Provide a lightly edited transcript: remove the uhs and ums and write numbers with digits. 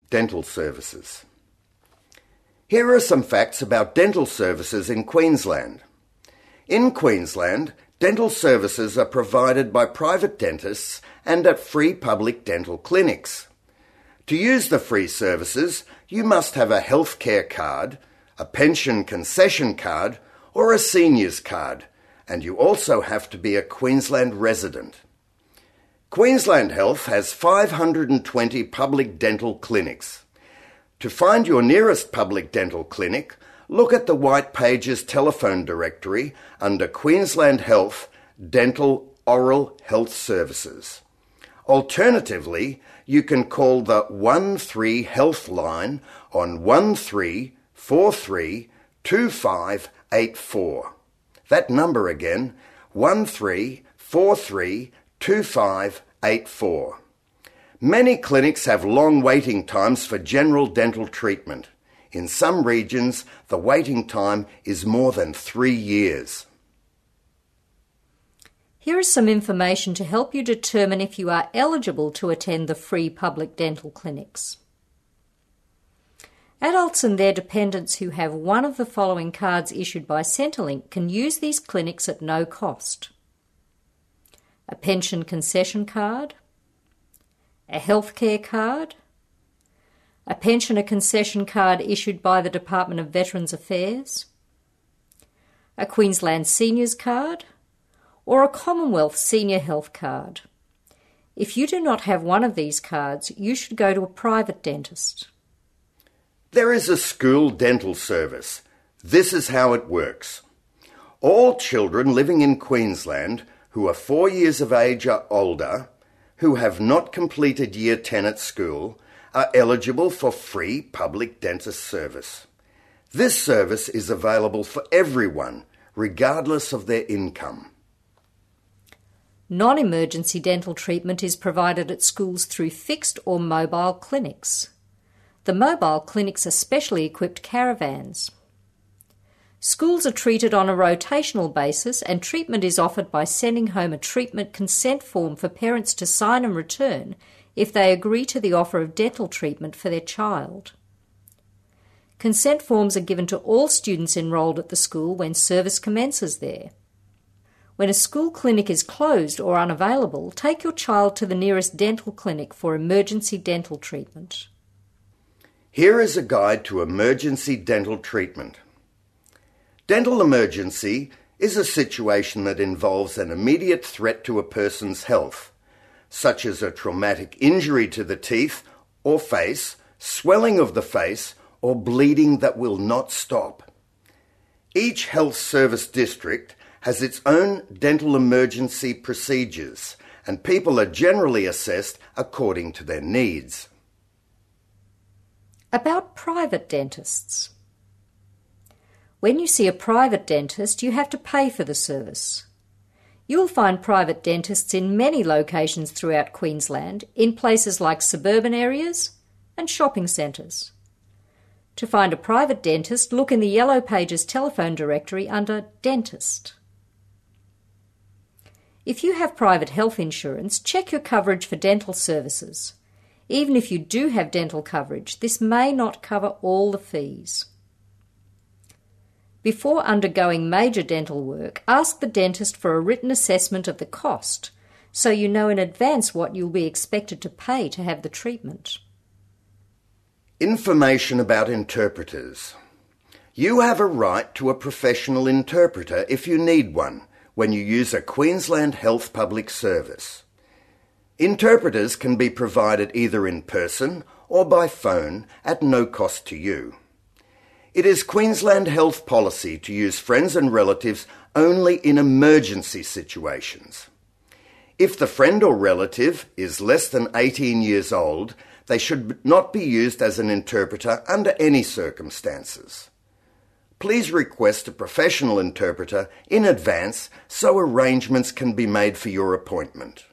dental services. Here are some facts about dental services in Queensland. In Queensland, dental services are provided by private dentists and at free public dental clinics. To use the free services, you must have a healthcare card, a pension concession card, or a seniors card, and you also have to be a Queensland resident. Queensland Health has 520 public dental clinics. To find your nearest public dental clinic, look at the White Pages telephone directory under Queensland Health Dental Oral Health Services. Alternatively, you can call the 13 Health line on 13432584. That number again, 13432584. Many clinics have long waiting times for general dental treatment. In some regions, the waiting time is more than 3 years. Here is some information to help you determine if you are eligible to attend the free public dental clinics. Adults and their dependents who have one of the following cards issued by Centrelink can use these clinics at no cost: a pension concession card, a healthcare card, a pensioner concession card issued by the Department of Veterans Affairs, a Queensland Seniors card, or a Commonwealth Senior Health card. If you do not have one of these cards, you should go to a private dentist. There is a school dental service. This is how it works. All children living in Queensland who are 4 years of age or older, who have not completed Year 10 at school, are eligible for free public dentist service. This service is available for everyone, regardless of their income. Non-emergency dental treatment is provided at schools through fixed or mobile clinics. The mobile clinics are specially equipped caravans. Schools are treated on a rotational basis, and treatment is offered by sending home a treatment consent form for parents to sign and return if they agree to the offer of dental treatment for their child. Consent forms are given to all students enrolled at the school when service commences there. When a school clinic is closed or unavailable, take your child to the nearest dental clinic for emergency dental treatment. Here is a guide to emergency dental treatment. Dental emergency is a situation that involves an immediate threat to a person's health, such as a traumatic injury to the teeth or face, swelling of the face, or bleeding that will not stop. Each health service district has its own dental emergency procedures, and people are generally assessed according to their needs. About private dentists. When you see a private dentist, you have to pay for the service. You will find private dentists in many locations throughout Queensland, in places like suburban areas and shopping centres. To find a private dentist, look in the Yellow Pages telephone directory under Dentist. If you have private health insurance, check your coverage for dental services. Even if you do have dental coverage, this may not cover all the fees. Before undergoing major dental work, ask the dentist for a written assessment of the cost, so you know in advance what you'll be expected to pay to have the treatment. Information about interpreters. You have a right to a professional interpreter if you need one when you use a Queensland Health public service. Interpreters can be provided either in person or by phone at no cost to you. It is Queensland Health policy to use friends and relatives only in emergency situations. If the friend or relative is less than 18 years old, they should not be used as an interpreter under any circumstances. Please request a professional interpreter in advance so arrangements can be made for your appointment.